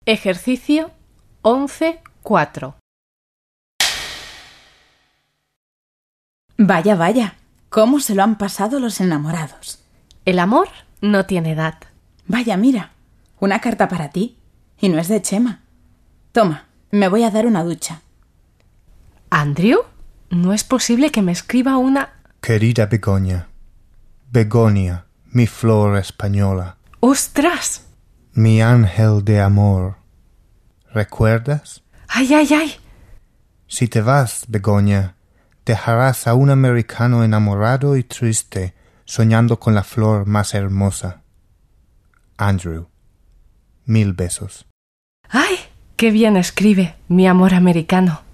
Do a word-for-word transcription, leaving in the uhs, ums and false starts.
Ejercicio once cuatro. Vaya, vaya, ¿cómo se lo han pasado los enamorados? El amor no tiene edad. Vaya, mira, una carta para ti, y no es de Chema. Toma, me voy a dar una ducha. ¿Andrew? No es posible que me escriba una... Querida Begoña, Begonia, mi flor española. ¡Ostras! Mi ángel de amor. ¿Recuerdas? ¡Ay, ay, ay! Si te vas, Begoña, dejarás a un americano enamorado y triste, soñando con la flor más hermosa. Andrew. Mil besos. ¡Ay! ¡Qué bien escribe, mi amor americano!